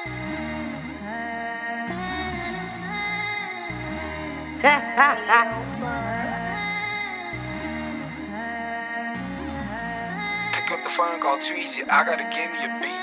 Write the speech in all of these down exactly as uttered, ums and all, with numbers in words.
Pick up the phone, call too easy. I gotta give me a beat.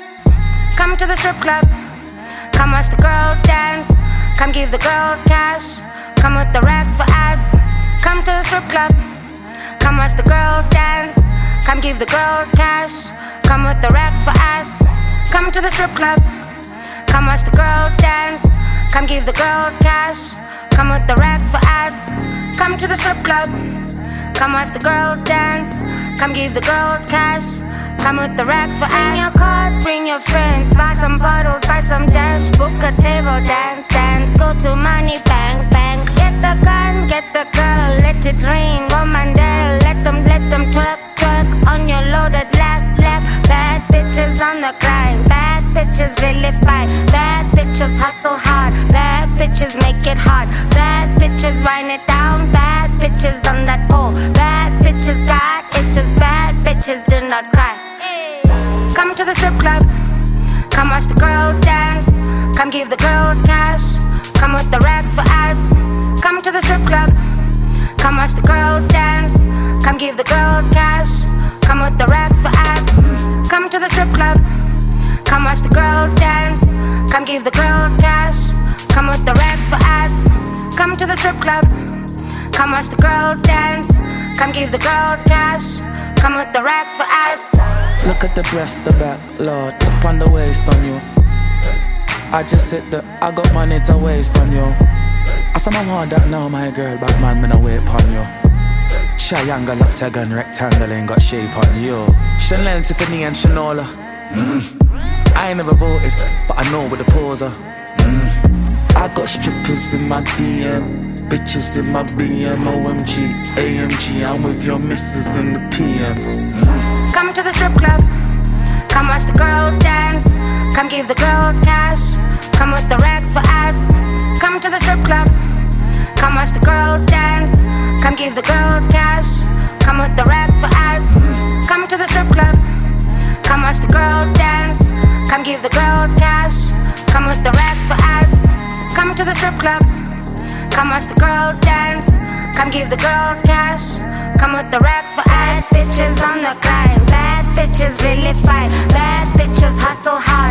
Come to the strip club. Come watch the girls dance. Come give the girls cash. Come with the racks for us. Come to the strip club. Come watch the girls dance. Come give the girls cash. Come with the racks for us. Come to the strip club. Come watch the girls dance. Come give the girls cash. Come with the racks for us. Come to the strip club. Come watch the girls dance. Come give the girls cash. Come with the racks for us. Bring your cars, bring your friends. Buy some bottles, buy some dash. Book a table, dance, dance. Go to money, bang, bang. Get the gun, get the girl. Let it rain, go Mandel. Let them, let them twerk, twerk. On your loaded lap, lap. Bad bitches on the grind. Bad bitches really fight. Bad bitches hustle hard. Bad bitches make it hard. Bad bitches wind it down. Bad bitches on that pole. Bad bitches got issues. Bad bitches do not cry. Come to the strip club. Come watch the girls dance. Come give the girls cash. Come with the racks for us. Come to the strip club. Come watch the girls dance. Come give the girls cash. Come with the racks for us. Come to the strip club. Come watch the girls dance. Come give the girls cash. Come with the racks for us. Come to the strip club. Come watch the girls dance. Come give the girls cash. Come with the racks for us. Look at the breast, the back, Lord. Up on the waist on you. I just said that I got money to waste on you. I saw my want that now, my girl, but man, me no wait on you. Triangle, octagon, rectangle, ain't got shape on you. Chanel, Tiffany, and Shanola. Mm. I ain't never voted, but I know what the pose are. Mm. I got strippers in my D M, bitches in my B M, O M G, A M G. I'm with your missus in the P M. Mm. Come to the strip club. Come watch the girls dance. Come give the girls cash. Come with the racks for us. Come to the strip club. Come watch the girls dance. Come give the girls cash. Come with the racks for us. Come to the strip club. Come watch the girls dance. Come give the girls cash. Come with the racks for us. Come to the strip club. Come watch the girls dance. Come give the girls cash. Come with the racks for us. Bitches on the grind. Bad bitches really fight. Bad bitches hustle hard.